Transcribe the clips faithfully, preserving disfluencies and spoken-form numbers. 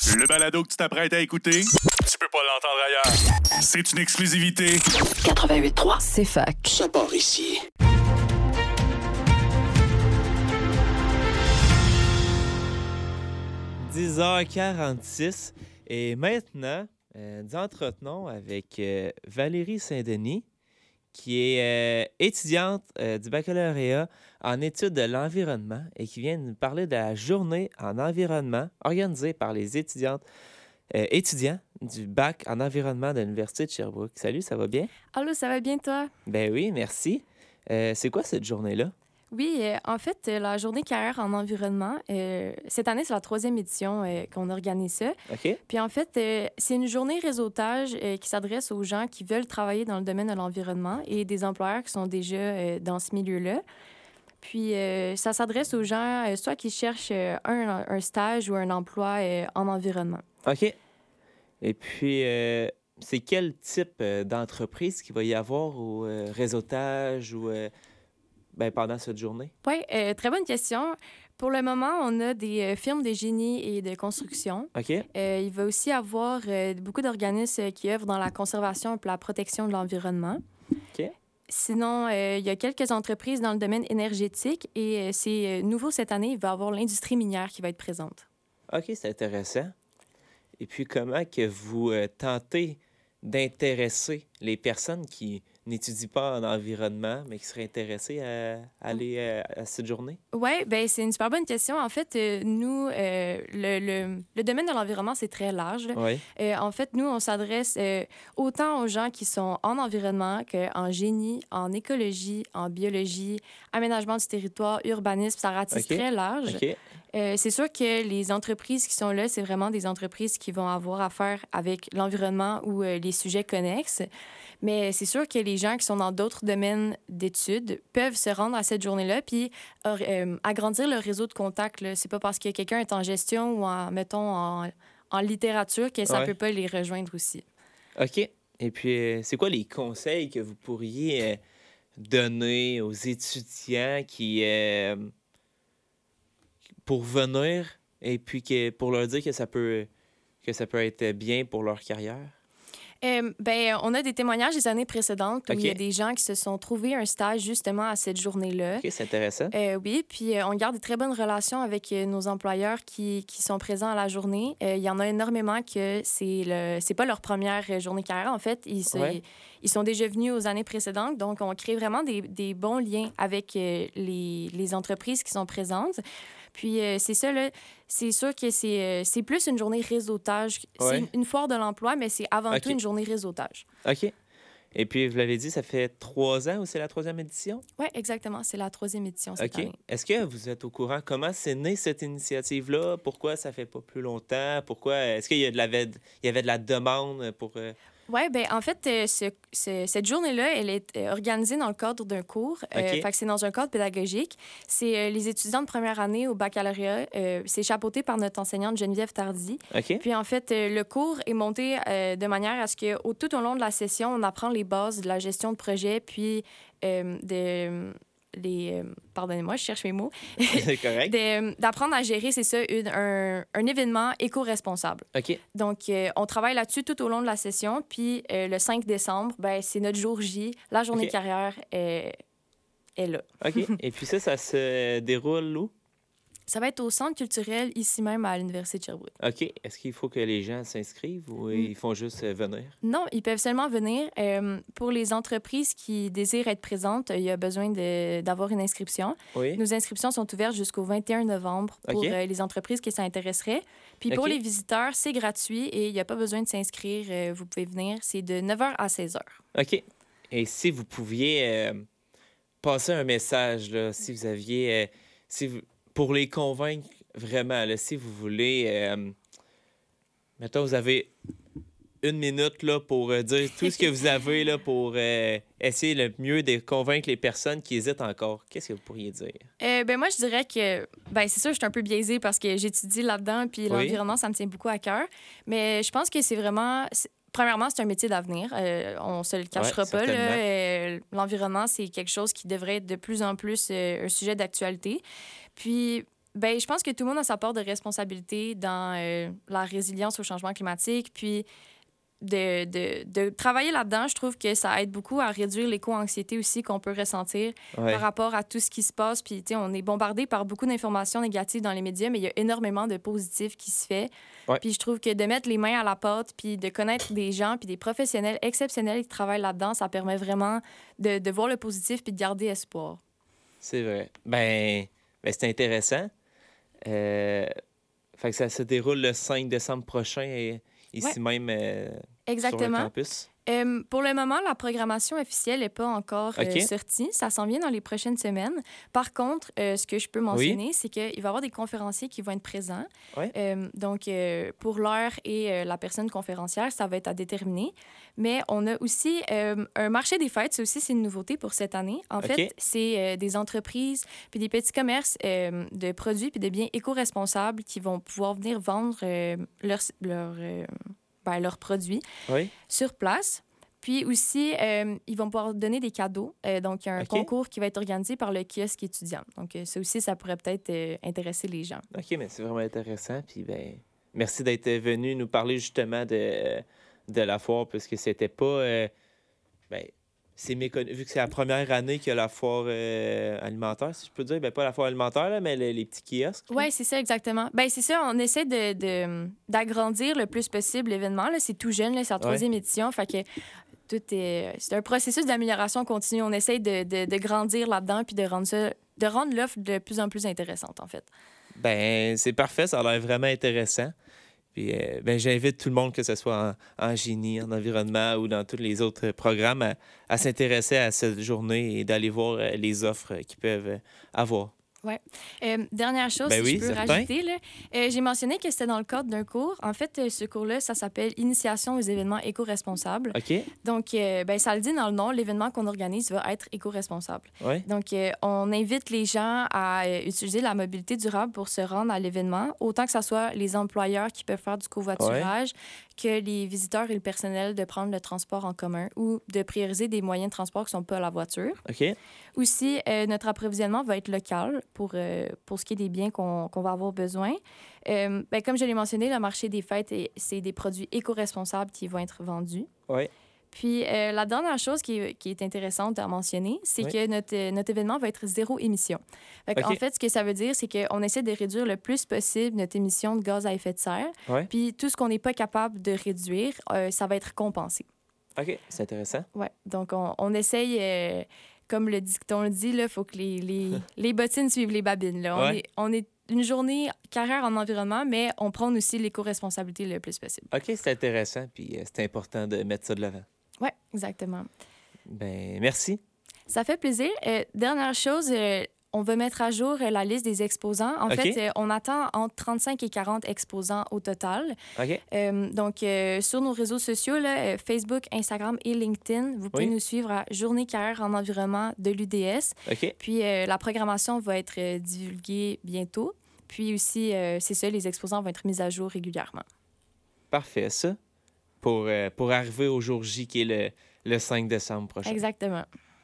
Le balado que tu t'apprêtes à écouter, tu peux pas l'entendre ailleurs. C'est une exclusivité. quatre-vingt-huit trois, C'est fac. ça part ici. dix heures quarante-six. Et maintenant, euh, nous entretenons avec euh, Valérie Saint-Denis, qui est euh, étudiante euh, du baccalauréat en études de l'environnement et qui vient nous parler de la journée en environnement organisée par les étudiantes, euh, étudiants du bac en environnement de l'Université de Sherbrooke. Salut, ça va bien? Allô, ça va bien, toi? Ben oui, merci. Euh, c'est quoi cette journée-là? Oui, euh, en fait, euh, la journée carrière en environnement, euh, cette année, c'est la troisième édition euh, qu'on organise ça. OK. Puis en fait, euh, c'est une journée réseautage euh, qui s'adresse aux gens qui veulent travailler dans le domaine de l'environnement et des employeurs qui sont déjà euh, dans ce milieu-là. Puis euh, ça s'adresse aux gens euh, soit qui cherchent euh, un, un stage ou un emploi euh, en environnement. OK. Et puis, euh, c'est quel type euh, d'entreprise qu'il va y avoir au euh, réseautage ou euh, ben, pendant cette journée? Oui, euh, très bonne question. Pour le moment, on a des euh, firmes de génie et de construction. OK. Euh, il va aussi y avoir euh, beaucoup d'organismes qui œuvrent dans la conservation et la protection de l'environnement. OK. Sinon, euh, il y a quelques entreprises dans le domaine énergétique et euh, c'est euh, nouveau cette année, il va y avoir l'industrie minière qui va être présente. OK, c'est intéressant. Et puis, comment que vous euh, tentez d'intéresser les personnes qui n'étudient pas en environnement, mais qui seraient intéressées à aller à, à cette journée? Oui, bien, c'est une super bonne question. En fait, euh, nous, euh, le, le, le domaine de l'environnement, c'est très large. Oui. Euh, en fait, nous, on s'adresse euh, autant aux gens qui sont en environnement qu'en génie, en écologie, en biologie, aménagement du territoire, urbanisme. Ça ratisse OK. très large. OK. Euh, c'est sûr que les entreprises qui sont là, c'est vraiment des entreprises qui vont avoir affaire avec l'environnement ou euh, les sujets connexes. Mais c'est sûr que les gens qui sont dans d'autres domaines d'études peuvent se rendre à cette journée-là puis euh, agrandir leur réseau de contacts. Là. C'est pas parce que quelqu'un est en gestion ou, en, mettons, en, en littérature que ça ne Ouais. peut pas les rejoindre aussi. OK. Et puis, euh, c'est quoi les conseils que vous pourriez euh, donner aux étudiants qui... euh, pour venir et puis que, pour leur dire que ça peut, que ça peut être bien pour leur carrière? Euh, ben, on a des témoignages des années précédentes où OK. il y a des gens qui se sont trouvés un stage justement à cette journée-là. OK, c'est intéressant. Euh, oui, puis euh, on garde de très bonnes relations avec euh, nos employeurs qui, qui sont présents à la journée. Euh, Il y en a énormément que c'est le c'est pas leur première euh, journée carrière. En fait, ils, se- Ouais. ils sont déjà venus aux années précédentes. Donc, on crée vraiment des, des bons liens avec euh, les, les entreprises qui sont présentes. Puis, euh, c'est ça, là, c'est sûr que c'est, euh, c'est plus une journée réseautage. Ouais. C'est une, une foire de l'emploi, mais c'est avant OK. tout une journée réseautage. OK. Et puis, vous l'avez dit, ça fait trois ans ou c'est la troisième édition? Oui, exactement. C'est la troisième édition cette OK. année. Est-ce que vous êtes au courant comment c'est né cette initiative-là? Pourquoi ça fait pas plus longtemps? Pourquoi? Est-ce qu'il y, a de la, il y avait de la demande pour... euh, Oui, bien, en fait, euh, ce- ce- cette journée-là, elle est euh, organisée dans le cadre d'un cours. Euh, OK. fait que c'est dans un cadre pédagogique. C'est euh, les étudiants de première année au baccalauréat. Euh, c'est chapeauté par notre enseignante Geneviève Tardy. OK? Puis, en fait, euh, le cours est monté euh, de manière à ce que au, tout au long de la session, on apprend les bases de la gestion de projet, puis euh, de... Les, euh, pardonnez-moi, je cherche mes mots. C'est correct. De- D'apprendre à gérer, c'est ça, une- un, un événement éco-responsable. OK. Donc, euh, on travaille là-dessus tout au long de la session. Puis, euh, le cinq décembre, ben, c'est notre jour J. La journée OK. de carrière est, est là. OK. Et puis ça, ça se déroule où? Ça va être au centre culturel, ici même, à l'Université de Sherbrooke. OK. Est-ce qu'il faut que les gens s'inscrivent ou Mm. ils font juste euh, venir? Non, ils peuvent seulement venir. Euh, pour les entreprises qui désirent être présentes, il y a besoin de- d'avoir une inscription. Oui. Nos inscriptions sont ouvertes jusqu'au vingt et un novembre pour OK. euh, les entreprises qui s'intéresseraient. Puis pour OK. les visiteurs, c'est gratuit et il n'y a pas besoin de s'inscrire. Euh, vous pouvez venir. C'est de neuf heures à seize heures. OK. Et si vous pouviez euh, passer un message, là, si vous aviez... euh, si vous- pour les convaincre vraiment, là, si vous voulez... euh, mettons, vous avez une minute là, pour euh, dire tout ce que vous avez là, pour euh, essayer le mieux de convaincre les personnes qui hésitent encore. Qu'est-ce que vous pourriez dire? Euh, ben moi, je dirais que, ben c'est sûr, je suis un peu biaisée parce que j'étudie là-dedans, puis Oui. l'environnement, ça me tient beaucoup à cœur. Mais je pense que c'est vraiment... c'est- Premièrement, c'est un métier d'avenir. Euh, on se le cachera Ouais, pas. Là. certainement. Euh, l'environnement, c'est quelque chose qui devrait être de plus en plus euh, un sujet d'actualité. Puis, ben, je pense que tout le monde a sa part de responsabilité dans euh, la résilience au changement climatique. Puis, de, de, de travailler là-dedans, je trouve que ça aide beaucoup à réduire l'éco-anxiété aussi qu'on peut ressentir Ouais. par rapport à tout ce qui se passe. Puis, tu sais, on est bombardé par beaucoup d'informations négatives dans les médias, mais il y a énormément de positifs qui se fait. Ouais. Puis, je trouve que de mettre les mains à la pâte, puis de connaître des gens, puis des professionnels exceptionnels qui travaillent là-dedans, ça permet vraiment de, de voir le positif puis de garder espoir. C'est vrai. Ben, ben c'est intéressant. Euh, fait que ça se déroule le cinq décembre prochain et ici Ouais. même euh, sur le Exactement. campus. Euh, pour le moment, la programmation officielle n'est pas encore euh, OK. sortie. Ça s'en vient dans les prochaines semaines. Par contre, euh, ce que je peux mentionner, c'est qu'il va y avoir des conférenciers qui vont être présents. Ouais. Euh, donc, euh, pour l'heure et euh, la personne conférencière, ça va être à déterminer. Mais on a aussi euh, un marché des fêtes. Ça aussi, c'est une nouveauté pour cette année. En OK. fait, c'est euh, des entreprises puis des petits commerces euh, de produits puis de biens éco-responsables qui vont pouvoir venir vendre euh, leurs leur, euh, ben, leurs produits Oui. sur place. Puis aussi, euh, ils vont pouvoir donner des cadeaux. Euh, donc, il y a un OK. concours qui va être organisé par le kiosque étudiant. Donc, euh, ça aussi, ça pourrait peut-être euh, intéresser les gens. OK, mais c'est vraiment intéressant. Puis, ben, merci d'être venu nous parler justement de, de la foire, parce que c'était pas. Euh, ben, c'est méconnu. Vu que c'est la première année qu'il y a la foire euh, alimentaire, si je peux dire. Ben, pas la foire alimentaire, là, mais les, les petits kiosques. là. Oui, c'est ça, exactement. Ben c'est ça, on essaie de, de- d'agrandir le plus possible l'événement. Là. C'est tout jeune, là, c'est la troisième édition. Fait que tout est... C'est un processus d'amélioration continue. On essaie de, de, de grandir là-dedans puis de rendre ça... de rendre l'offre de plus en plus intéressante, en fait. Ben, c'est parfait. Ça a l'air vraiment intéressant. Puis, euh, ben, j'invite tout le monde, que ce soit en, en génie, en environnement ou dans tous les autres programmes, à, à s'intéresser à cette journée et d'aller voir euh, les offres euh, qu'ils peuvent euh, avoir. Euh, dernière chose, Ben si oui, je peux certain. rajouter, là, euh, j'ai mentionné que c'était dans le cadre d'un cours. En fait, euh, ce cours-là, ça s'appelle Initiation aux événements éco-responsables. OK? Donc, euh, ben, ça le dit dans le nom, l'événement qu'on organise va être éco-responsable. Oui? Donc, euh, on invite les gens à euh, utiliser la mobilité durable pour se rendre à l'événement, autant que ce soit les employeurs qui peuvent faire du covoiturage, que les visiteurs et le personnel de prendre le transport en commun ou de prioriser des moyens de transport qui ne sont pas la voiture. OK? Aussi, euh, notre approvisionnement va être local pour, euh, pour ce qui est des biens qu'on qu'on va avoir besoin. Euh, ben, comme je l'ai mentionné, le marché des fêtes, est- c'est des produits éco-responsables qui vont être vendus. Oui. Puis, euh, la dernière chose qui est, qui est intéressante à mentionner, c'est Oui. que notre, euh, notre événement va être zéro émission. Fait OK. En fait, ce que ça veut dire, c'est qu'on essaie de réduire le plus possible notre émission de gaz à effet de serre. Ouais. Puis, tout ce qu'on n'est pas capable de réduire, euh, ça va être compensé. OK, c'est intéressant. Ouais. Donc, on, on essaye, euh, comme le dicton le dit, il faut que les, les, les bottines suivent les babines. Là. On, Ouais. est, on est une journée carrière en environnement, mais on prend aussi l'éco-responsabilité le plus possible. OK, c'est intéressant, puis euh, c'est important de mettre ça de l'avant. Oui, exactement. Ben, merci. Ça fait plaisir. Euh, dernière chose, euh, on va mettre à jour euh, la liste des exposants. En OK. fait, euh, on attend entre trente-cinq et quarante exposants au total. OK? Euh, donc, euh, sur nos réseaux sociaux, là, euh, Facebook, Instagram et LinkedIn, vous pouvez Oui. nous suivre à Journée carrière en environnement de l'U D S. OK? Puis, euh, la programmation va être euh, divulguée bientôt. Puis aussi, euh, c'est ça, les exposants vont être mis à jour régulièrement. Parfait, ça. Pour, euh, pour arriver au jour J, qui est le, le cinq décembre prochain. Exactement.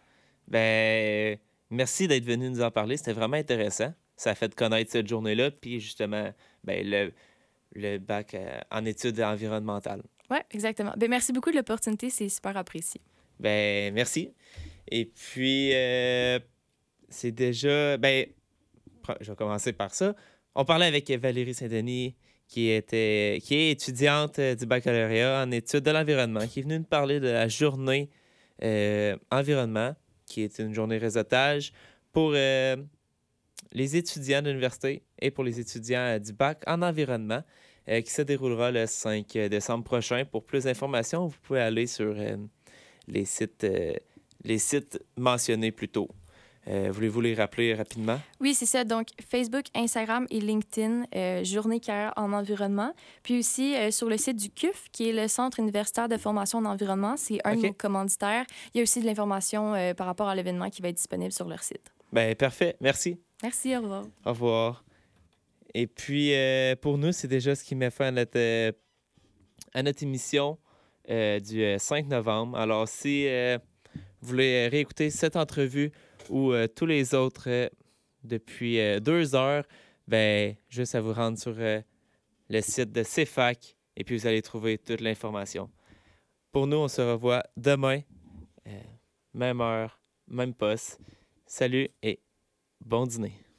Ben, merci d'être venu nous en parler. C'était vraiment intéressant. Ça a fait connaître cette journée-là, puis justement, ben, le, le bac euh, en études environnementales. Oui, exactement. Ben, merci beaucoup de l'opportunité, c'est super apprécié. Ben, merci. Et puis, euh, c'est déjà... Ben, pre- je vais commencer par ça. On parlait avec Valérie Saint-Denis, qui, était, qui est étudiante euh, du baccalauréat en études de l'environnement, qui est venue nous parler de la journée euh, environnement, qui est une journée réseautage pour euh, les étudiants de l'université et pour les étudiants euh, du bac en environnement, euh, qui se déroulera le cinq décembre prochain. Pour plus d'informations, vous pouvez aller sur euh, les sites, euh, les sites mentionnés plus tôt. Euh, voulez-vous les rappeler rapidement? Oui, c'est ça. Donc, Facebook, Instagram et LinkedIn, euh, Journée carrière en environnement. Puis aussi, euh, sur le site du C U F, qui est le Centre universitaire de formation en environnement, c'est un OK. de nos commanditaires. Il y a aussi de l'information euh, par rapport à l'événement qui va être disponible sur leur site. Ben parfait, merci. Merci, au revoir. Au revoir. Et puis, euh, pour nous, c'est déjà ce qui met fin à notre, euh, à notre émission euh, du euh, cinq novembre. Alors, si euh, vous voulez réécouter cette entrevue ou euh, tous les autres euh, depuis euh, deux heures, ben, juste à vous rendre sur euh, le site de C F A C et puis vous allez trouver toute l'information. Pour nous, on se revoit demain, euh, même heure, même poste. Salut et bon dîner.